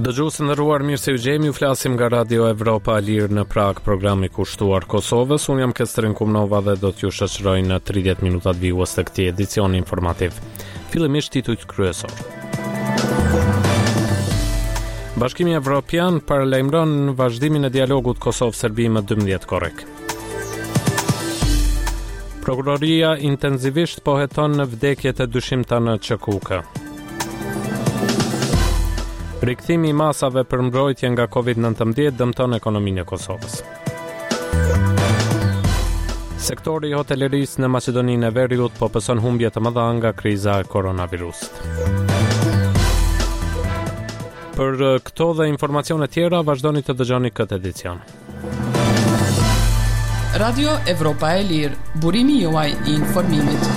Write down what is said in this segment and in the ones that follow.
Dëgjues të nderuar, mirë se u gjejmë, ju flasim nga Radio Evropa e Lirë në Prag, programi kushtuar Kosovës. Unë jam Kestrin Kumnova dhe do t'ju shoqëroj në 30 minutat vijues të këtij edicioni informativ. Fillimisht titujt kryesor. Bashkimi Evropian paralajmëron vazhdimin e dialogut Kosovë-Serbi më 12 korrik. Prokuroria intensivisht po heton në vdekjet e dyshimta në Çekuka. Rikthimi i masave për mbrojtje nga Covid-19 dëmton ekonominë e Kosovës. Sektori i hotelerisë në Maqedoninë e Veriut po pëson humbje të mëdha nga kriza e koronavirusit. Për këto dhe informacione tjera vazhdoni të dëgjoni këtë edicion. Radio Evropa e Lirë, burimi juaj i informimit.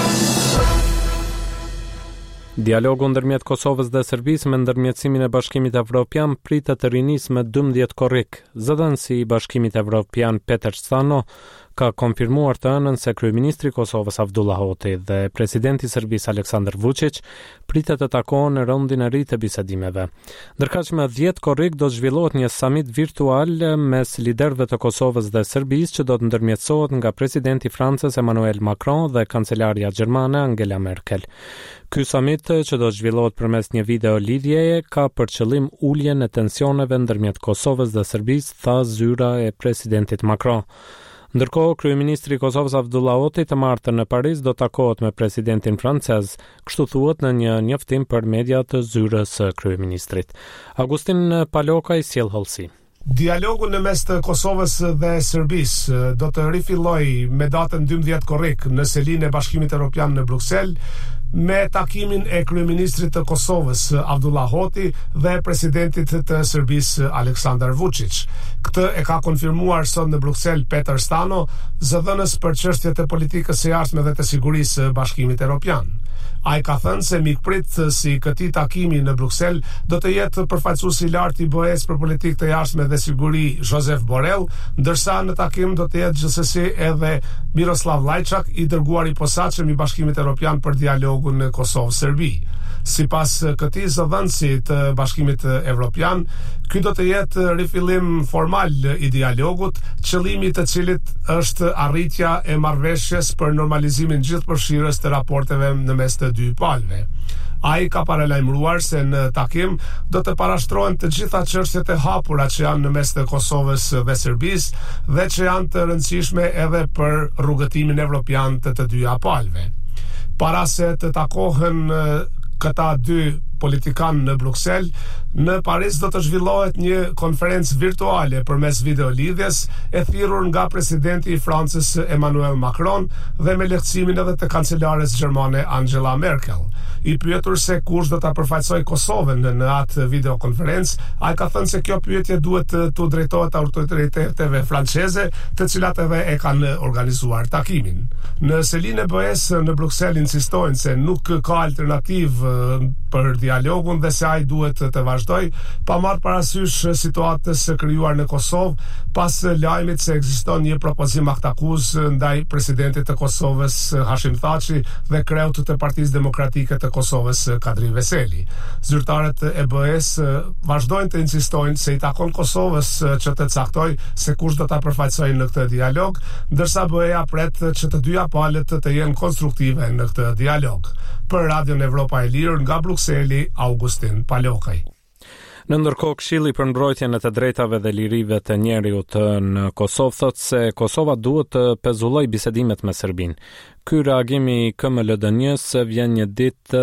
Dialogu ndërmjet Kosovës dhe Serbisë me ndërmjetësimin e Bashkimit Evropian pritet të rinisë me 12 korrik. Zëdhënësi i Bashkimit Evropian Peter Stano ka konfirmuar të hënën se kryeministri i Kosovës Avdullah Hoti dhe presidenti i Serbisë Aleksandar Vučić pritet të takohen në raundin e ri të bisedimeve. Ndërkaq me 10 korrik do të zhvillohet një summit virtual mes liderëve të Kosovës dhe Serbisë që do të ndërmjetësohet nga presidenti i Francës Emmanuel Macron dhe kancelaria gjermane Angela Merkel. Ky summit, që do të zhvillohet përmes një video lidhjeje, ka për qëllim uljen e tensioneve ndërmjet Kosovës dhe Serbisë, tha zyra e presidentit Macron. Ndërkohë, kryeministri i Kosovës Avdullah Hoti të martën në Paris do takohet me presidentin francez, kështu thuhet në një njoftim për media të zyrës së kryeministrit. Agustin Palokaj sjell hollësi. Dialogu në mes të Kosovës dhe Serbisë do të rifillojë me datën 12 korrik në selinë e Bashkimit Evropian në Bruksel, me takimin e kryeministrit të Kosovës Avdullah Hoti dhe presidentit të Serbisë Aleksandar Vučić. Këtë e ka konfirmuar sot në Bruksel Peter Stano, zëdhënës për çështjet e politikës së jashtme dhe të sigurisë së Bashkimit Evropian. Ai ka thënë se mikprit si këtij takimi në Bruksel do të jetë përfaqësuesi i lartë i BE-s për politikë të jashtme dhe siguri Josep Borrell, ndërsa në takim do të jetë gjithsesi edhe Miroslav Lajčak, i dërguar i posaçëm i Bashkimit Evropian për dialogun në Kosovë-Serbi. Sipas këtij zëdhënësi të Bashkimit Evropian, ky do të jetë rifillim formal i dialogut, qëllimi i të cilit është arritja e marrëveshjes për normalizimin gjithëpërfshirës të raporteve në mes të dy palëve. Ai ka paralajmëruar se në takim do të parashtrohen të gjitha çështjet e hapura që janë në mes të Kosovës dhe Serbisë dhe që janë të rëndësishme edhe për rrugëtimin evropian të dyja palëve. Para se të takohen këta dy politikanë në Bruksel, në Paris do të zhvillohet një konferencë virtuale përmes videolidhjes e thirrur nga presidenti i Francës Emmanuel Macron dhe me lehtësimin edhe të kancelares gjermane Angela Merkel. I pyetur se kush do ta përfaqësojë Kosovën në atë videokonferencë, ai ka thënë se kjo pyetje duhet të drejtohet autoriteteve franceze, të cilat edhe e kanë organizuar takimin. Në selinë e BE-s në Bruksel insistojnë se nuk ka alternativë për dialogun dhe se ai duhet të vazhdoj, pa marrë parasysh situatës krijuar në Kosovë pas lajmit se ekziston një propozim aktakuz ndaj presidentit të Kosovës Hashim Thaçi dhe kreut të Partisë Demokratike të Kosovës Kadri Veseli. Zyrtarët e BE-s vazhdojnë të insistojnë se i takon Kosovës që të caktoj se kush do ta përfaqësojë në këtë dialog, ndërsa BE-ja pret që të dyja palët të jenë konstruktive në këtë dialog. Për Radion Evropa e Lirë nga Brukseli, Augustin Palokaj. Në ndërkohë, Këshilli për mbrojtjen e të drejtave dhe lirive të njerëzit në Kosovë thotë se Kosova duhet të pezullojë bisedimet me Serbinë. Ky reagim i KMLDN-s vjen një ditë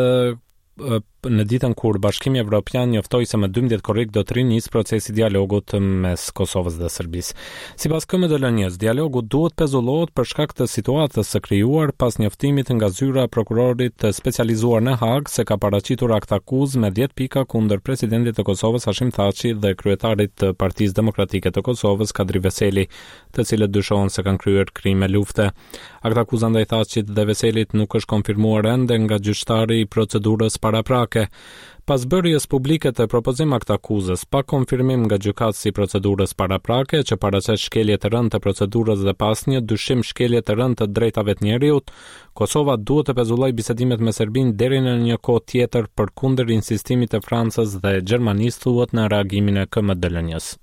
në ditën kur Bashkimi Evropian njoftoi se më 12 korrik do të rinisë procesi dialogut mes Kosovës dhe Serbisë. Sipas KMLDN-s, dialogu duhet pezullohet për shkak të situatës së krijuar pas njoftimit nga zyra e prokurorit të specializuar në Hag se ka paraqitur akt akuz me 10 pika kundër presidentit të Kosovës Hashim Thaçi dhe kryetarit të Partisë Demokratike të Kosovës Kadri Veseli, të cilët dyshohen se kanë kryer krime lufte. Akt akuza ndaj Thaçit dhe Veselit nuk është konfirmuar ende nga gjyqtari i procedurës paraprake. paraprake. Pas bërjes publike të propozim aktakuzës, pa konfirmim nga gjykatësi i procedurës paraprake, që paraqet shkelje të rëndë të procedurës dhe pas një dyshim shkelje të rëndë të drejtave të njeriut, Kosova duhet të pezulloj bisedimet me Serbinë deri në një kohë tjetër përkundër insistimit të Francës dhe Gjermanisë, thuhet në reagimin e KMDL-njës.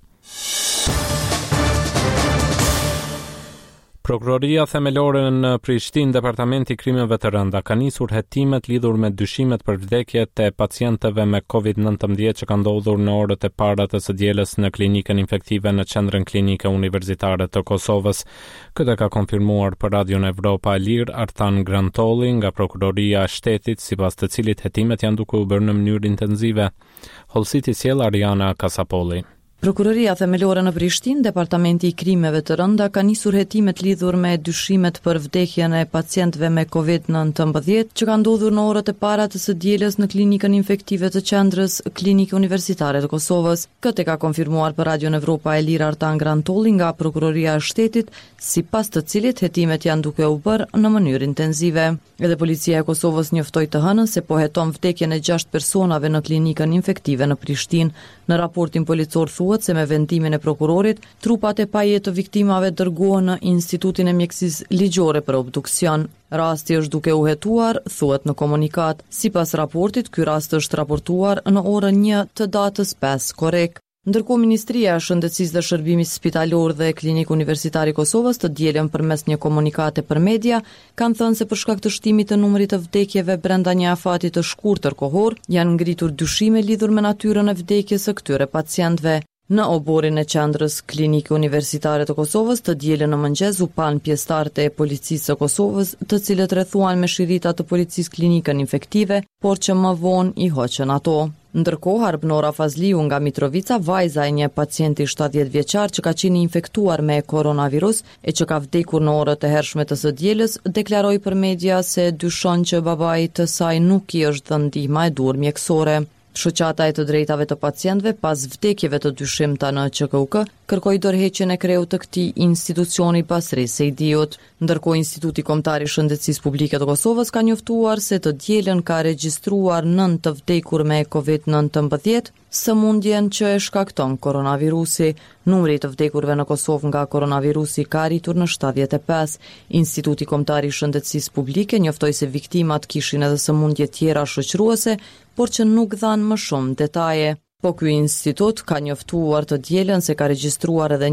Prokuroria themelore në Prishtinë, Departamenti i Krimeve të Rënda, ka nisur hetimet lidhur me dyshimet për vdekje të pacientëve me COVID-19 që ka ndodhur në orët e para të së dielës në klinikën infektive në Qendrën Klinike Universitare të Kosovës. Këtë ka konfirmuar për Radion Evropa e Lirë Artan Grantolli nga Prokuroria e Shtetit, sipas të cilit hetimet janë duke u bërë në mënyrë intensive. Hollësiti sjell Ariana Kasapolli. Prokuroria themelore në Prishtinë, Departamenti i Krimeve të Rënda ka nisur hetimet lidhur me dyshimet për vdekjen e pacientëve me COVID-19 që ka ndodhur në orët e para të së dielës në klinikën infektive të Qendrës Klinike Universitare të Kosovës. Këtë ka konfirmuar për Radion Evropa e Lirë Artan Grantolli nga Prokuroria e Shtetit, sipas të cilit hetimet janë duke u bërë në mënyrë intensive. Edhe policia e Kosovës njoftoi të hënën se po heton vdekjen e 6 personave në klinikën infektive në Prishtinë. Në raportin policor thuhet se me vendimin e prokurorit, trupat e pajet të viktimave dërgohen në Institutin e Mjekësisë Ligjore për obduksion. Rasti është duke u hetuar, thuhet në komunikat. Sipas raportit, ky rast është raportuar në orën 1 të datës 5 korrik. Ndërkohë, Ministria e Shëndetësisë dhe Shërbimit Spitalor dhe Klinikë Universitare i Kosovës të dielën përmes një komunikate për media kanë thënë se për shkak të shtimit të numrit të vdekjeve brenda një afati të shkurtër kohor, janë ngritur dyshime lidhur me natyrën e vdekjes së këtyre pacientëve. Në oborin e Qendrës Klinike Universitare të Kosovës të dielën në mëngjes u pan pjesëtarët e policisë së Kosovës, të cilët rrethuan me shirita të policisë klinikën infektive, por që më vonë i hoqën ato. Ndërkohë, Arbnora Fazliu nga Mitrovica, vajza e një pacienti 70 vjeçar që ka qenë infektuar me koronavirus e që ka vdekur në orët e hershme të së dielës, deklaroi për media se dyshon që babai të saj nuk i është dhënë ndihma e duhur mjekësore. Shoqata e të drejtave të pacientëve pas vdekjeve të dyshimta në QKUK kërkoi dorëheqjen e kreut të këtij institucioni pasrisë së idiot. Ndërkohë, Instituti Kombëtar i Shëndetësisë Publike të Kosovës ka njoftuar se të dielën ka regjistruar 9 të vdekur me COVID-19, sëmundjen që e shkakton koronavirusi. Numri i të vdekurve në Kosovë nga koronavirusi ka arritur në 75. Instituti Kombëtar i Shëndetësisë Publike njoftoi se viktimat kishin edhe sëmundje tjera shoqëruese, por që nuk dhanë më shumë detaje. Po ky institut ka njoftuar të dielën se ka regjistruar edhe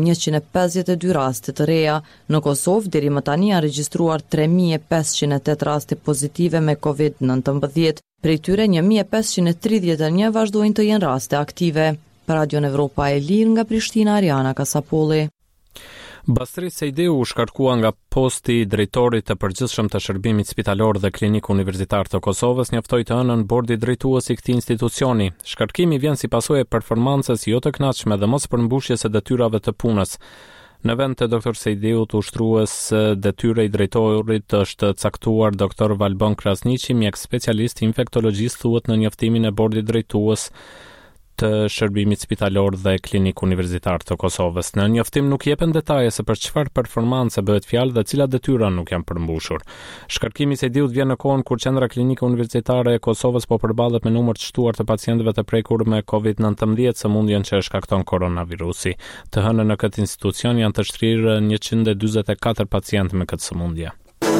152 raste të reja. Në Kosovë deri më tani janë regjistruar 3508 raste pozitive me COVID-19. Prej tyre 1531 vazhdojnë të jenë raste aktive. Për Radion Evropa e Lirë nga Prishtina, Ariana Kasapolli. Bastri Sejdiu u shkarkua nga posti i drejtorit të përgjithshëm të shërbimit spitalor dhe klinik universitar të Kosovës, njoftoi të hënën bordi drejtues i këtij institucioni. Shkarkimi vjen si pasojë e performancës jo të kënaqshme dhe mos përmbushjes së detyrave të punës. Në vend të Dr. Sejdiut, ushtrues detyre i drejtorit është caktuar Dr. Valbon Krasniqi, mjek specialist infektologjist, thuhet në njoftimin e bordit drejtues të shërbimit spitalor dhe klinik universitar të Kosovës. Në njoftim nuk jepen detaje se për çfarë performance bëhet fjalë dhe cilat detyra nuk janë përmbushur. Shkarkimi i Sejdiut vjen në kohën kur Qendra Klinike Universitare e Kosovës po përballet me numër të shtuar të pacientëve të prekur me COVID-19, sëmundjen që e shkakton koronavirusi. Të hënën në këtë institucion janë të shtrirë 144 pacientë me këtë sëmundje.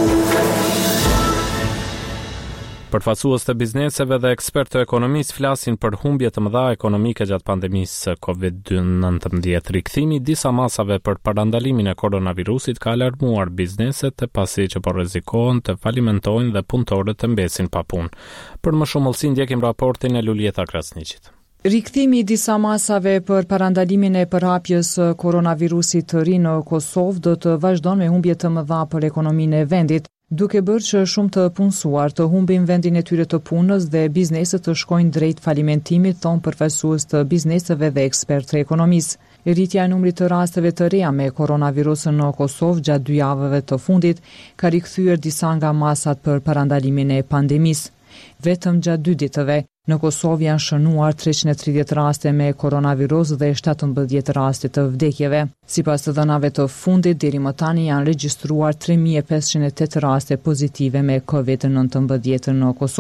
Përfaqësues të bizneseve dhe ekspertë të ekonomisë flasin për humbje të mëdha ekonomike gjatë pandemisë COVID-19. Rikthimi i disa masave për parandalimin e koronavirusit ka alarmuar bizneset, pasi që po rrezikohen të falimentojnë dhe punëtorët të mbesin pa punë. Për më shumë hollësi ndjekim raportin e Lulieta Krasniqit. Rikthimi i disa masave për parandalimin e përhapjes koronavirusit të ri në Kosovë do të vazhdon me humbje të mëdha për ekonominë e vendit, duke bërë që shumë të punësuar të humbin vendin e tyre të punës dhe bizneset të shkojnë drejt falimentimit, thonë përfaqësues të bizneseve dhe ekspertë të ekonomisë. Rritja e numrit të rasteve të reja me koronavirusën në Kosovë gjatë 2 javëve të fundit ka rikthyer disa nga masat për parandalimin e pandemisë. Vetëm gjatë 2 ditëve, në Kosovë janë shënuar 330 raste me koronavirus dhe 17 raste të vdekjeve. Sipas të dhënave të fundit, deri më tani janë regjistruar 3508 raste pozitive me COVID-19 në Kosovë.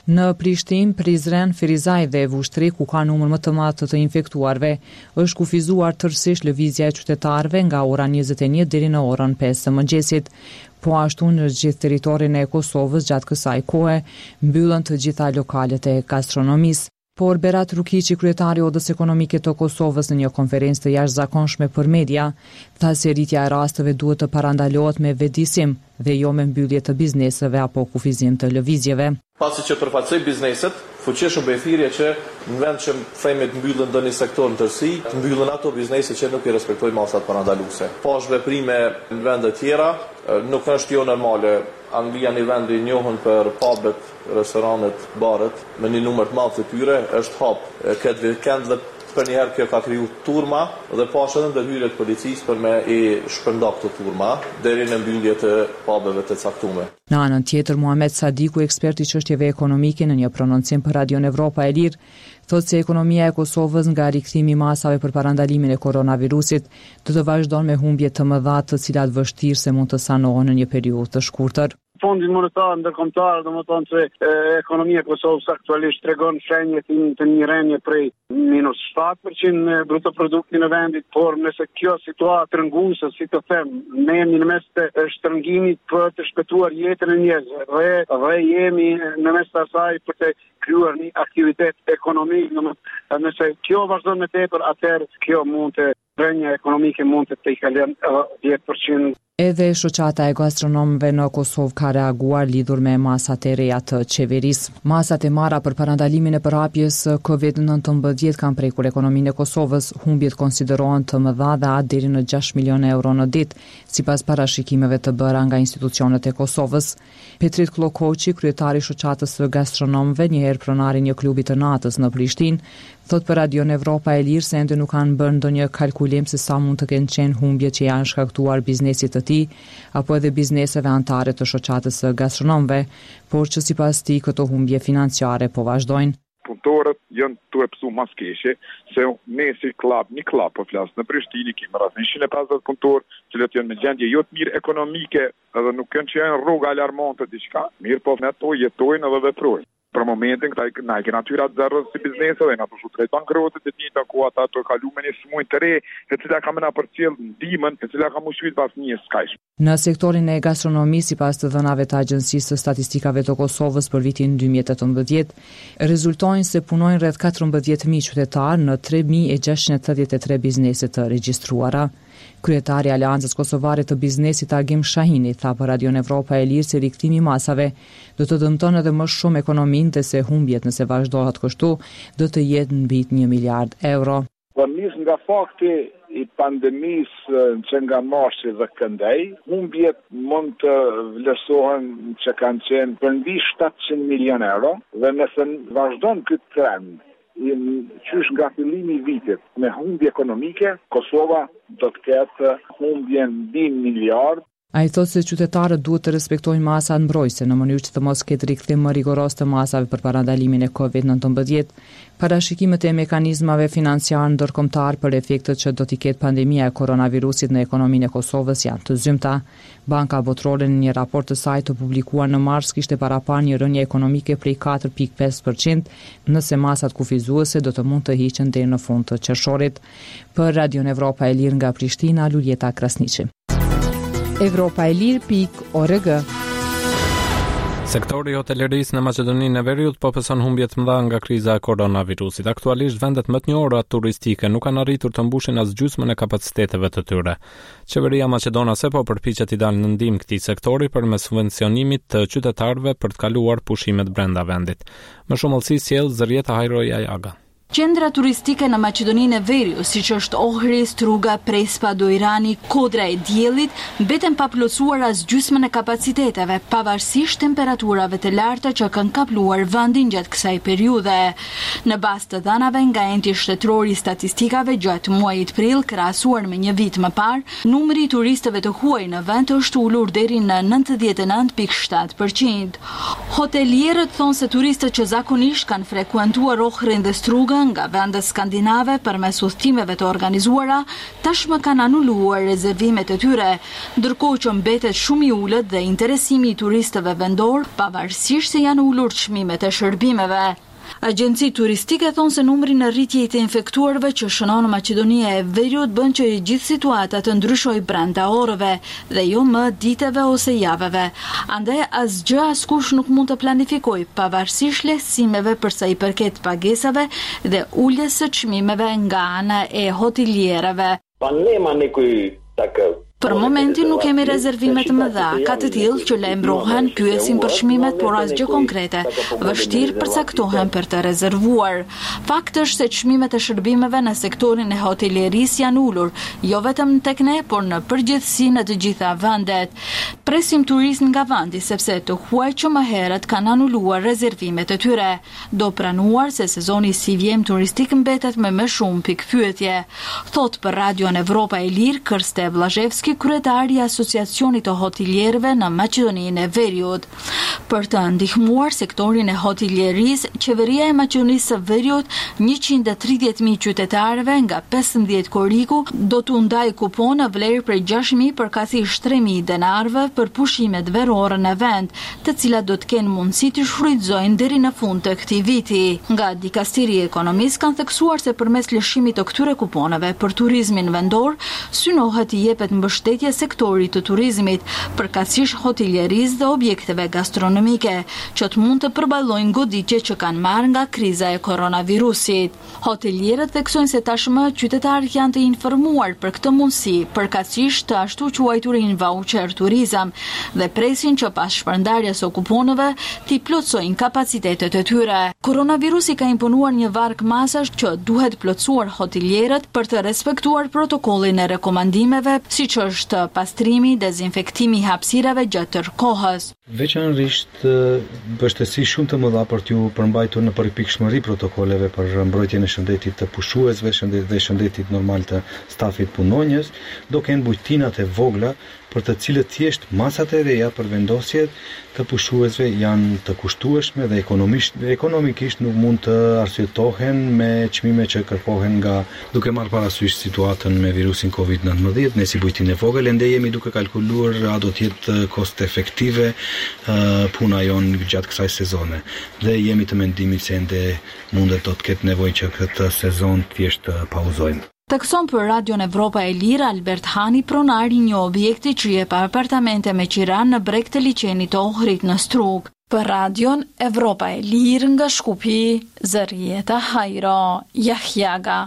Në Prishtinë, Prizren, Ferizaj dhe Vushtri, ku ka numër më të madh të infektuarve, është kufizuar tërësisht lëvizja e qytetarëve nga ora 21 deri në orën 5 të mëngjesit. Po ashtu në gjithë territorin e Kosovës gjatë kësaj kohe mbyllen të gjitha lokalet e gastronomisë. Por Berat Rukiqi, kryetari i Odës Ekonomike të Kosovës, në një konferencë të jashtëzakonshme për media, tha se rritja e rasteve duhet të parandalohet me vetëdijsim dhe jo me mbyllje të bizneseve apo kufizim të lëvizjeve. Pasi që përfaqësoj bizneset, fuqishëm bëj thirrje që në vend që themi të mbyllën ndonjë sektor në tërësi, të mbyllën ato biznese që nuk i respektojnë masat parandaluese. Po është veprime në vende tjera, nuk është jo normale. Anglia një vend i njohur për pubet, restoranet, baret, me një numër të madh të tyre, është hap. Këtë vikend dhe për njëherë kjo ka kriju turma dhe pashë edhe ndërhyrje të policisë për me i shpërnda këto turma deri në mbyllje të pubeve të caktuara. Në anën tjetër, Muhamet Sadiku, ekspert i çështjeve ekonomike, në një prononcim për Radion Evropa e Lirë, thotë se ekonomia e Kosovës nga rikthimi i masave për parandalimin e koronavirusit do të vazhdon me humbje të mëdha, të cilat vështirë se mund të sanohen në një periudhë të shkurtër. Fondi monetar ndërkombëtar, domethënë se ekonomia e Kosovës aktualisht tregon shenjë të një rënje prej -7% në bruto produktin e vendit, por nëse kjo situatë rënguese, si të them, ne jemi në mes të shtrëngimit për të shpëtuar jetën e njerëzve dhe jemi në mes të asaj për të krijuar një aktivitet ekonomik, nëse kjo vazhdon me tepër, atëherë kjo rënja ekonomike mund të kalojë 10%. Edhe shoqata e gastronomëve në Kosovë ka reaguar lidhur me masat e reja të qeverisë. Masat e marra për parandalimin e përhapjes COVID-19 kanë prekur ekonominë e Kosovës, humbjet konsiderohen të mëdha dhe atë deri në 6 milionë euro në ditë, sipas parashikimeve të bëra nga institucionet e Kosovës. Petrit Klokoçi, kryetari i shoqatës së gastronomëve, një herë pronari një klubi të natës në Prishtinë, thot për Radion Evropa e Lirë se ende nuk kanë bërë ndonjë kalkulim se sa mund të kenë qenë humbjet që janë shkaktuar biznesit të tij apo edhe bizneseve anëtare të shoqatës së gastronomëve, por që sipas tij këto humbje financiare po vazhdojnë. Punëtorët janë tu e pësu mas keshe, se ne si një klub po flas në Prishtinë kemi rreth 150 punëtorë, që janë në gjendje jo të mirë ekonomike, edhe nuk kanë që janë rrugë alarmante diçka, mirë po me ato jetojnë edhe veprojnë. Për momentin këta na që natyrat zero si biznese dhe na të shutret bankrotet e njëjta ku ata të kaluar në smujë të re, e cila ka mëna përcjell ndihmën, e cila ka mushit pas një skajsh. Në sektorin e gastronomisë, sipas të dhënave të Agjencisë së Statistikave të Kosovës për vitin 2018, rezultojnë se punojnë rreth 14.000 qytetarë në 3.683 biznese të regjistruara. Kryetari i Aleancës Kosovare të Biznesit Agim Shahini tha për Radion Evropa e Lirë se rikthimi i masave do të dëmton edhe më shumë ekonominë dhe se humbjet nëse vazhdohet kështu do të jetë mbi 1 miliard euro. Nis nga fakti i pandemisë që nga marsi dhe këndej, humbjet mund të vlerësohen që kanë qenë për mbi 700 milion euro dhe nëse vazhdon këtë trend qysh nga fillimi i vitit me humbje ekonomike, Kosova do të ketë humbje mbi 1 miliard. Ai thotë se qytetarët duhet të respektojnë masat mbrojtëse në mënyrë që të mos ketë rikthim më rigoros të masave për parandalimin e COVID-19. Parashikimet e mekanizmave financiar ndërkombëtar për efektet që do t'i ketë pandemia e koronavirusit në ekonominë e Kosovës janë të zymta. Banka Botërore në një raport të saj të publikuar në mars kishte paraparë një rënje ekonomike prej 4.5% nëse masat kufizuese do të mund të hiqen deri në fund të qershorit. Për Radion Evropa e Lirë nga Prishtina, Luljeta Krasniqi. Evropaelir.org. Sektori i hotelerisë në Maqedoninë e Veriut po pëson humbje të mëdha nga kriza e koronavirusit. Aktualisht vendet më të njohura turistike nuk kanë arritur të mbushin as gjysmën e kapaciteteve të tyre. Qeveria maqedonase po përpiqet t'i dalë në ndihmë këtij sektori përmes subvencionimit të qytetarëve për të kaluar pushimet brenda vendit. Më shumë ëllësi sjell Zërieta Hajroja Jaga. Qendra turistike në Maqedoninë e Veriut, siç është Ohri, Struga, Prespa, Dojrani, Kodra e Diellit, mbeten pa plotësuar as gjysmën e kapaciteteve, pavarësisht temperaturave të larta që kanë kapluar vendin gjatë kësaj periudhe. Në bazë të dhënave nga enti shtetëror i statistikave gjatë muajit prill, krahasuar me një vit më parë, numri i turistëve të huaj në vend është ulur deri në 99.7%. Hotelierët thonë se turistët që zakonisht kanë frekuentuar Ohrin dhe Struga nga vendet skandinave përmes udhëtimeve të organizuara tashmë kanë anuluar rezervimet e tyre, ndërkohë që mbetet shumë i ulët dhe interesimi i turistëve vendor, pavarësisht se janë ulur çmimet e shërbimeve. Agjenci turistike thonë se numri në rritje i të infektuarve që shënon në Maqedonia e Veriut bën që gjithë situata të ndryshojë brenda orëve dhe jo më diteve ose javeve. Andaj asgjë askush nuk mund të planifikojë pavarësisht lehtësimeve përsa i përket pagesave dhe uljes së çmimeve nga ana e hotelierëve. Për momentin nuk kemi rezervime të mëdha, ka të tillë që lajmërohen, pyesin për çmimet, por asgjë konkrete. Vështirë përcaktohen për të rezervuar. Fakti është se çmimet e shërbimeve në sektorin e hotelierisë janë ulur, jo vetëm tek ne, por në përgjithësi në të gjitha vendet. Presim turistë nga vendi sepse të huaj që më herët kanë anuluar rezervimet e tyre. Do pranuar se sezoni si vjem turistik mbetet me më shumë pikpyetje. Thot për Radion Evropa e Lirë Kërste Vllazhevski, kryetari i Asociacionit të Hotelierëve në Maqedoninë e Veriut. Për të ndihmuar sektorin e hotelierisë, qeveria e Maqedonisë së Veriut 130.000 qytetarëve nga 15 koriku do t'u ndaj kupon në vlerë prej 6.000 përkatësisht 3.000 denarëve për pushimet verore në vend, të cilat do të kenë mundësi të shfrytëzojnë deri në fund të këtij viti. Nga Dikastiri e Ekonomisë kanë theksuar se përmes lëshimit të këtyre kuponeve për turizmin vendor, synohet të jepet mbështetje sektorit të turizmit, përkatësisht hotelierisë dhe objekteve gastronomike, që të mund të përballojnë goditje që kanë marrë nga kriza e koronavirusit. Hotelierët theksojnë se tashmë qytetarët janë të informuar për këtë mundësi, përkatësisht të ashtu quajturin voucher turizëm dhe presin që pas shpërndarjes së kuponeve t'i plotësojnë kapacitetet e tyre. Koronavirusi ka imponuar një varg masash që duhet plotësuar hotelierët për të respektuar protokollin e rekomandimeve, siç është pastrimi, dezinfektimi i hapësirave gjatë tërë kohës. Veçanërisht mbështesi shumë të mëdha për t'ju përmbajtur në përpikshmëri protokoleve për mbrojtjen e shëndetit të pushuesve dhe shëndetit normal të stafit punonjës, do kenë bujtinat e vogla për të cilët thjesht masat e reja për vendosjet të pushuesve janë të kushtueshme dhe ekonomikisht nuk mund të arsyetohen me çmime që kërkohen nga, duke marrë parasysh situatën me virusin COVID-19, ne si bujtinë e vogël ende jemi duke kalkuluar a do të jetë kost efektive puna jon gjatë kësaj sezone dhe jemi të mendimit se ende mundet do të ketë nevojë që këtë sezon thjesht pauzojmë. Thekson për Radion Evropa e Lirë Albert Hani, pronari një objekti që jep apartamente me qiran në breg të liçenit të Ohrit në Strug. Për Radion Evropa e Lirë nga Shkupi, Zërieta Hajro, Jahjaga.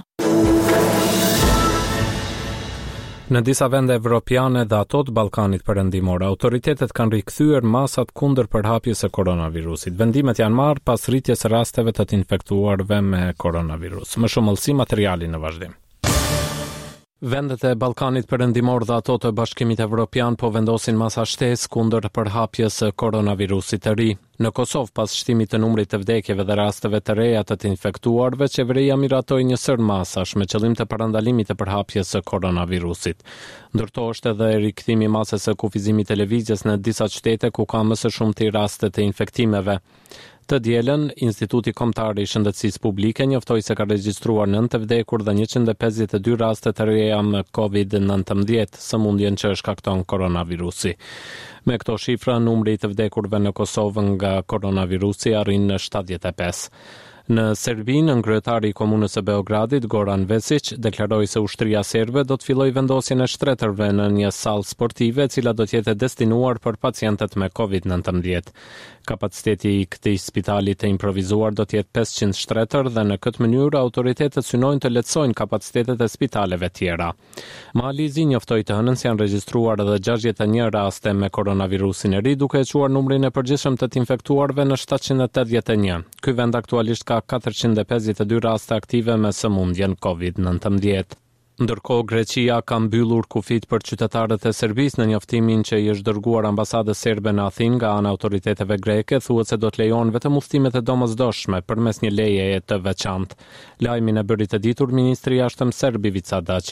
Në disa vende evropiane dhe ato të Ballkanit Perëndimor, autoritetet kanë rikthyer masat kundër përhapjes së koronavirusit. Vendimet janë marrë pas rritjes së rasteve të infektuarve me koronavirus. Më shumë mëlsi materiali në vazhdim. Vendet e Ballkanit Perëndimor dhe ato të Bashkimit Evropian po vendosin masa shtesë kundër përhapjes së koronavirusit të ri. Në Kosovë, pas shtimit të numrit të vdekjeve dhe rasteve të reja të infektuarve, qeveria miratoi një sër masash me qëllim të parandalimit të përhapjes së koronavirusit. Ndërtohet edhe rikthimi i masës së kufizimit të lëvizjes në disa qytete ku ka më së shumti raste të infektimeve. Të dielën, Instituti Kombëtar i Shëndetësisë Publike njoftoi se ka regjistruar 9 të vdekur dhe 152 raste të reja me COVID-19, sëmundjen që shkakton koronavirusi. Me këto shifra, numri i të vdekurve në Kosovë nga koronavirusi arrin në 75. Në Serbi, kryetari i komunës së Beogradit, Goran Vesić, deklaroi se ushtria serbe do të fillojë vendosjen e shtretërve në një sallë sportive, e cila do të jetë destinuar për pacientët me COVID-19. Kapaciteti i këtij spitali të improvizuar do të jetë 500 shtretër dhe në këtë mënyrë autoritetet synojnë të lehtësojnë kapacitetet e spitaleve tjera. Malizi njoftoi të hënën se janë regjistruar edhe 61 raste me koronavirusin e ri, duke e quar numrin e përgjithshëm të infektuarve në 781. Ky vend aktualisht ka 452 raste aktive me sëmundjen COVID-19. Ndërkohë, Greqia ka mbyllur kufit për qytetarët e Serbisë në njoftimin që i është dërguar ambasadës serbe në Athinë nga ana autoriteteve greke, thuhet se do të lejon vetëm udhëtimet e domosdoshme përmes një lejeje të veçantë. Lajmin e bëri të ditur ministri i jashtëm serb Ivica Dačić.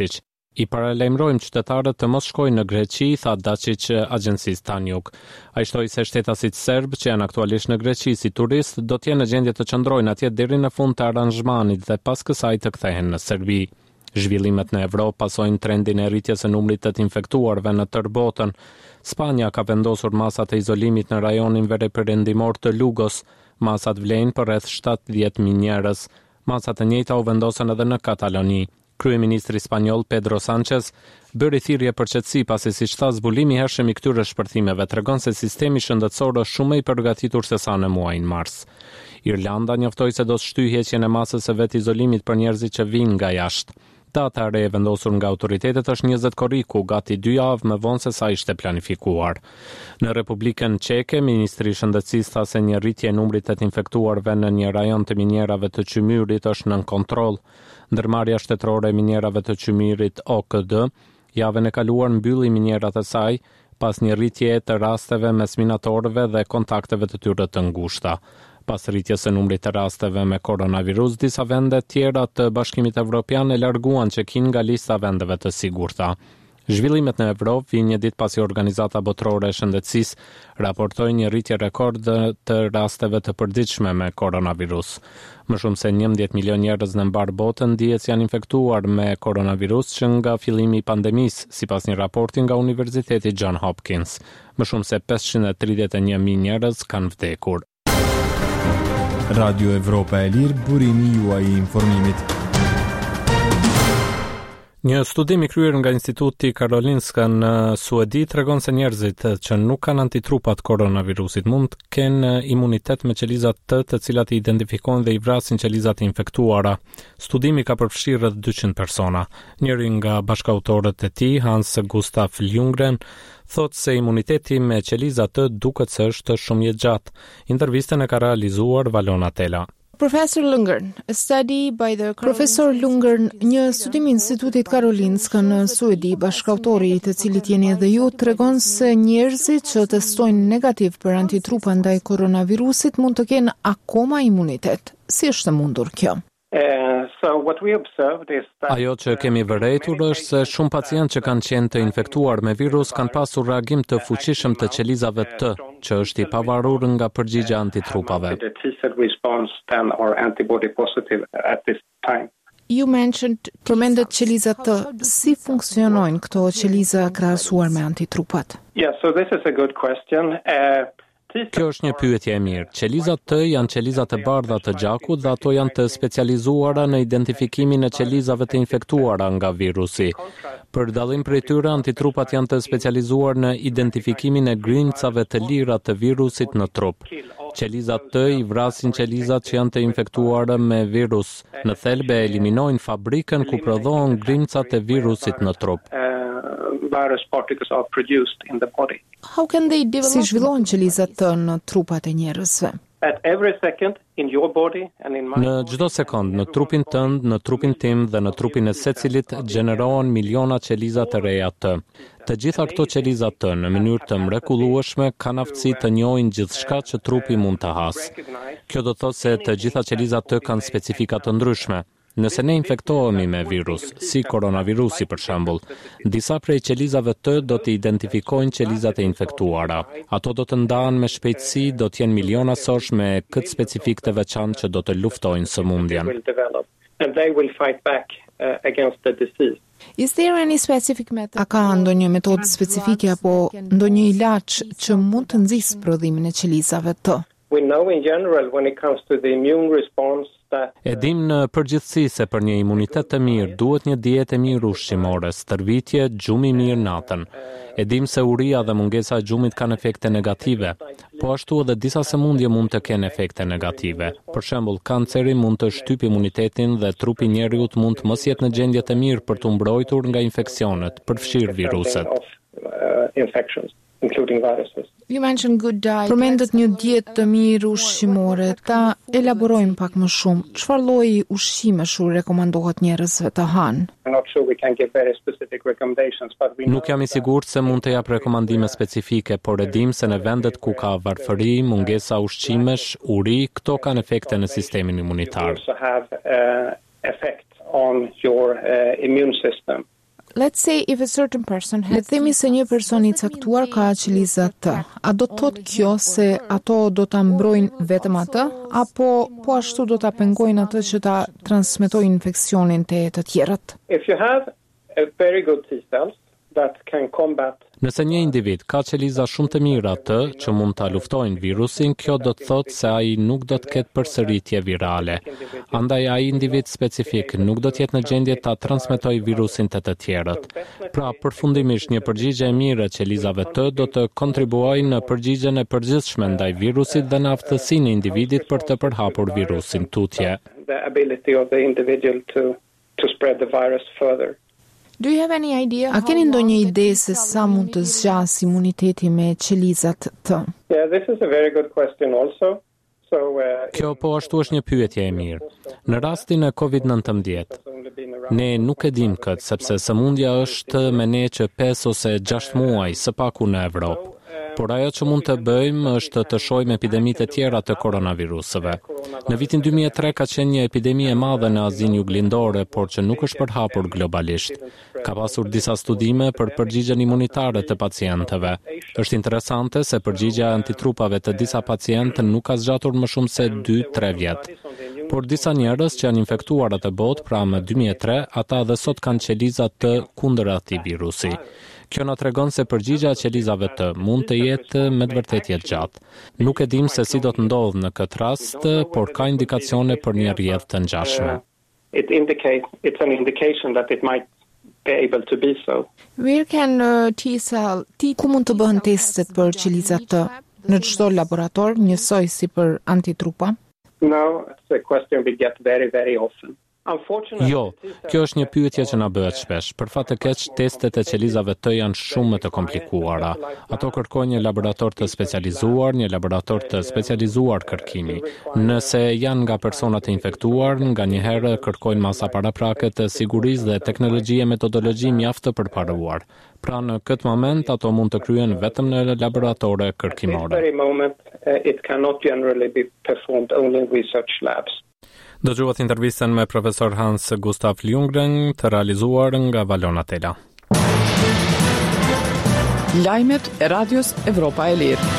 I paralajmërojmë qytetarët të mos shkojnë në Greqi, tha Dačić agjencisë Tanjug. Ai shtoi se shtetasit serb që janë aktualisht në Greqi si turist do të jenë në gjendje të qëndrojnë atje deri në fund të aranzhmanit dhe pas kësaj të kthehen në Serbi. Zhvillimet në Evropë pasojnë trendin e rritjes së numrit të infektuarve në tërë botën. Spanja ka vendosur masat e izolimit në rajonin veriperëndimor të Lugos. Masat vlejnë për rreth 70.000 njerëz. Masat e njëjta u vendosën edhe në Kataloni. Kryeministri spanjoll Pedro Sánchez bëri thirrje për qetësi pasi siç tha zbulimi i hershëm i këtyre shpërthimeve tregon se sistemi shëndetësor është shumë më i përgatitur se sa në muajin mars. Irlanda njoftoi se do të shtyjë heqjen e masës së vet izolimit për njerëzit që vijnë nga jashtë. Data e re e vendosur nga autoritetet është 20 korriku, gati 2 javë më vonë se sa ishte planifikuar. Në Republikën Çeke, ministri i shëndetësisë tha se një rritje e numrit të infektuarve në një rajon të minjerave të Qymyrit është nën kontroll. Ndërmarrja shtetërore e minjerave të Qymyrit OKD javën e kaluar mbylli minjerat e saj pas një rritje të rasteve mes minatorëve dhe kontakteve të tyre të ngushta. Pas rritjes së numrit të rasteve me koronavirus, disa vende tjera të Bashkimit Evropian e larguan Çekin nga lista vendeve të sigurta. Zhvillimet në Evropë vijnë një ditë pasi Organizata Botërore e Shëndetësisë raportoi një rritje rekord të rasteve të përditshme me koronavirus. Më shumë se 11 milion njerëz në mbar botën dihet se janë infektuar me koronavirus që nga fillimi i pandemisë, sipas një raporti nga Universiteti John Hopkins. Më shumë se 531.000 njerëz kanë vdekur. Radio Evropa e Lirë, burimi juaj i informimit. Një studim i kryer nga Instituti Karolinska në Suedi tregon se njerëzit që nuk kanë antitrupat koronavirusit mund të kenë imunitet me qelizat të cilat i identifikojnë dhe i vrasin qelizat e infektuara. Studimi ka përfshirë rreth 200 persona. Njëri nga bashkautorët e tij, Hans Gustaf Ljunggren, thot se imuniteti me qelizat të duket se është shumë i gjatë. Intervistën e ka realizuar Valona Tela. Professor Ljunggren, një studim i Institutit Karolinska në Suedi, bashkautori i të cilit jeni edhe ju, tregon se njerëzit që testojnë negativ për antitrupa ndaj koronavirusit mund të kenë akoma imunitet. Si është mundur kjo? Ajo që kemi vërejtur është se shumë pacientë që kanë qenë të infektuar me virus kanë pasur reagim të fuqishëm të qelizave T, që është i pavarur nga përgjigja antitrupave. Ju përmendet qelizat T. Si funksionojnë këto qeliza krahasuar me antitrupat? Kjo është një pyetje e mirë. Qelizat T janë qelizat e bardha të gjakut dhe ato janë të specializuara në identifikimin e qelizave të infektuara nga virusi. Për dallim prej tyre, antitrupat janë të specializuar në identifikimin e grimcave të lira të virusit në trup. Qelizat T i vrasin qelizat që janë të infektuara me virus. Në thelbe eliminojnë fabrikën ku prodhohen grimcat e virusit në trup. Virus particles are produced in the body. Si zhvillohen qelizat T në trupat e njerëzve? Në çdo sekond, në trupin tënd, në trupin tim dhe në trupin e secilit gjenerohen miliona qeliza të reja T. Të gjitha këto qeliza T në mënyrë të mrekullueshme kanë aftësi të njohin gjithçka që trupi mund të hasë. Kjo do të thotë se të gjitha qelizat T kanë specifika të ndryshme. Nëse ne infektohemi me virus, si koronavirusi për shembull, disa prej qelizave T do të identifikojnë qelizat e infektuara. Ato do të ndahen me shpejtësi, do të jenë milionasosh me këtë specifik të veçantë që do të luftojnë sëmundjen. A ka ndonjë metodë specifike apo ndonjë ilaç që mund të nxjisë prodhimin e qelizave T? E dim në përgjithësi se për një imunitet të mirë duhet një dietë e mirë ushqimore, stërvitje, gjumi mirë natën. E dim se uria dhe mungesa e gjumit kanë efekte negative, po ashtu edhe disa sëmundje mund të kenë efekte negative. Për shembull, kanceri mund të shtypë imunitetin dhe trupi njeriut mund të mos jetë në gjendje të mirë për të mbrojtur nga infeksionet, përfshirë viruset. Përmendet një dietë të mirë ushqimore. Ta elaborojmë pak më shumë. Çfarë lloji ushqimesh u rekomandohet njerëzve të hanë? Nuk jam i sigurt se mund të jap rekomandime specifike, por e dim se në vendet ku ka varfëri, mungesa ushqimesh, uri, këto kanë efekte në sistemin imunitar. Let's say if a certain person has... Le themi se një person I caktuar ka qeliza T. A do të thotë kjo se ato do ta mbrojnë vetëm atë, apo po ashtu do ta pengojnë atë që ta transmetojë infeksionin te të tjerët? If you have a very good T cells that can combat. Nëse një individ ka qeliza shumë të mira të që mund ta luftojnë virusin, kjo do të thotë se ai nuk do të ketë përsëritje virale. Andaj ai individ specifik nuk do të jetë në gjendje ta transmetojë virusin te të tjerët. Pra, përfundimisht një përgjigje e mirë e qelizave të do të kontribuojë në përgjigjen e përgjithshme ndaj virusit dhe në aftësinë e individit për të përhapur virusin tutje. The ability of the individual to spread the virus further. Do you have any idea? A keni ndonjë ide se sa mund të zgjas imuniteti me qelizat T? Yeah, this is a very good question also. Kjo po ashtu është një pyetje e mirë. Në rastin e COVID-19, ne nuk e dim këtë, sepse sëmundja është me ne që 5 ose 6 muaj së paku në Evropë. Por ajo që mund të bëjmë është të shohim epidemitë e tjera të koronavirusëve. Në vitin 2003 ka qenë një epidemi e madhe në Azinë Juglindore, por që nuk është përhapur globalisht. Ka pasur disa studime për përgjigjen imunitare të pacientëve. Është interesante se përgjigjja antitrupave të disa pacientë nuk ka zgjatur më shumë se 2-3 vjet. Por disa njerëz që janë infektuar atë botë, pra më 2003, ata edhe sot kanë qeliza të kundër atij virusi. Kjo na tregon se përgjigjja e qelizave të mund të jetë me të vërtetë gjatë. Nuk e dim se si do të ndodhë në këtë rast, por ka indikacione për një rrjedhë të ngjashme. It's an indication that it might be able to be so. Where can ku mund të bëhen testet për qelizat T? Në çdo laborator, njësoj si për antitrupa? No, it's a question we get very, very often. Jo, kjo është një pyetje që na bëhet shpesh. Për fat të keq, testet e qelizave të janë shumë të komplikuara. Ato kërkojnë një laborator të specializuar kërkimi. Nëse janë nga persona të infektuar, nganjëherë kërkojnë masa paraprake të sigurisë dhe teknologji e metodologji mjaft të përparuar. Pra në këtë moment ato mund të kryen vetëm në laboratore kërkimore. It cannot generally be performed only in research labs. Dëgjuat intervistën me profesor Hans Gustav Ljunggren të realizuar nga Valona Tela. Lajmet e Radios Evropa e Lirë.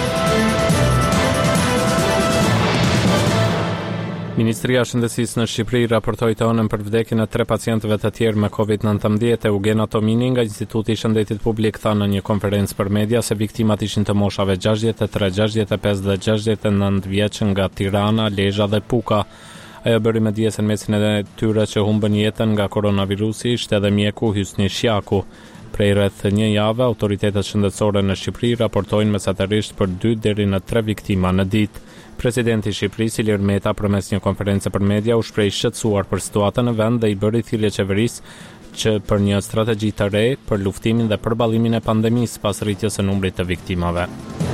Ministria e Shëndetësisë në Shqipëri raportoi të hënën për vdekjen e 3 pacientëve të tjerë me COVID-19. Eugena Tomini nga Instituti I Shëndetit Publik tha në një konferencë për media se viktimat ishin të moshave 63, 65 dhe 69 vjeç nga Tirana, Lezhë dhe Puka. Ajo bëri me djesën mesin e tyre që humbën jetën nga koronavirusi ishte edhe mjeku Hysni Shjaku. Prej rreth një jave, autoritetet shëndetësore në Shqipëri raportojnë mesatërisht për 2 deri në 3 viktima në ditë. Presidenti I Shqipërisë Ilir Meta përmes një konference për media u shpreh shqetësuar për situatën në vend dhe I bëri thirrje qeverisë që për një strategji të re për luftimin dhe përballimin e pandemisë pas rritjes së numrit të viktimave.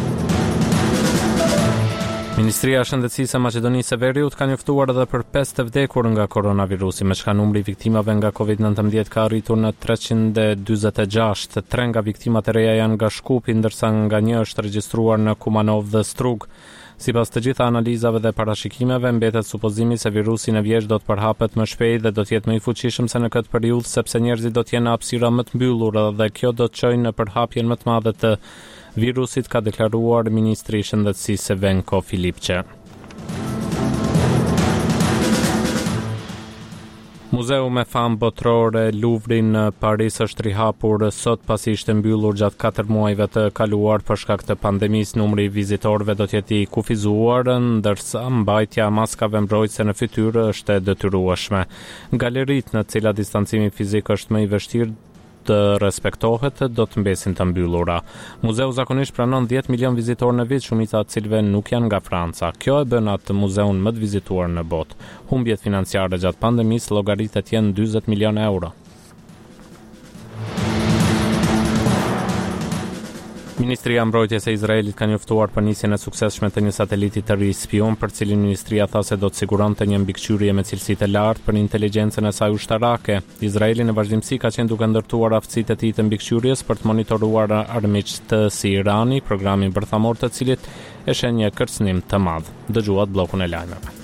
Ministria e Shëndetësisë e Maqedonisë së Veriut ka njoftuar edhe për 5 të vdekur nga koronavirusi, me çka numri I viktimave nga COVID-19 ka arritur në 346. 3 nga viktimat e reja janë nga Shkupi, ndërsa nga një është regjistruar në Kumanov dhe Strug. Sipas të gjitha analizave dhe parashikimeve, mbetet supozimi se virusi në vjezh do të përhapet më shpejt dhe do të jetë më I fuqishëm se në këtë periudhë, sepse njerëzit do të jenë në hapësira më të mbyllur dhe kjo do të çojë në përhapjen më të madhe të virusit, ka deklaruar Ministri I Shëndetësisë Venko Filipçe. Muzeu me famë botërore Louvre në Paris është rihapur sot pasi ishte mbyllur gjatë 4 muajve të kaluar për shkak të pandemisë. Numri I vizitorëve do të jetë I kufizuar, ndërsa mbajtja e maskave mbrojtëse në fytyrë është e detyrueshme. Galeritë në të cilat distancimi fizik është më I vështirë të respektohet do të mbesin të mbyllura. Muzeu zakonisht pranon 10 milion vizitorë në vit, shumica të cilëve nuk janë nga Franca. Kjo e bën atë muzeun më të vizituar në botë. Humbjet financiare gjatë pandemisë llogaritet janë 40 milion euro. Ministria e Mbrojtjes e Izraelit ka njoftuar për nisjen e suksesshme të një sateliti të ri spion, për cilin ministria tha se do të siguronte një mbikëqyrje me cilësi të lartë për inteligjencën e saj ushtarake. Izraeli në vazhdimsi ka qenë duke ndërtuar aftësitë e tij të mbikëqyrjes për të monitoruar armiqtë si Irani, programin bërthamor të cilit e shen një kërcënim të madh. Dëgjuat bllokun e lajmeve.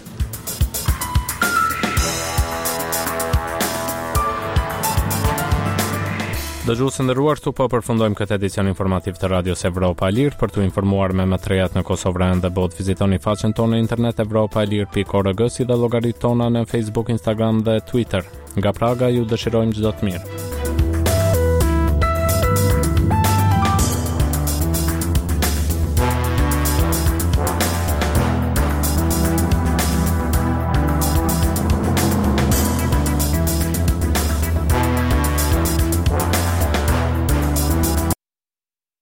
Dëgjuesë nderuar, këtu po përfundojmë këtë edicion informativ të Radios Evropa e Lirë. Për të informuar me më të rejat në Kosovë dhe botë, vizitoni faqen tonë në internet evropaelir.org, si dhe llogaritë tona në Facebook, Instagram dhe Twitter. Nga Praga ju dëshirojmë çdo të mirë.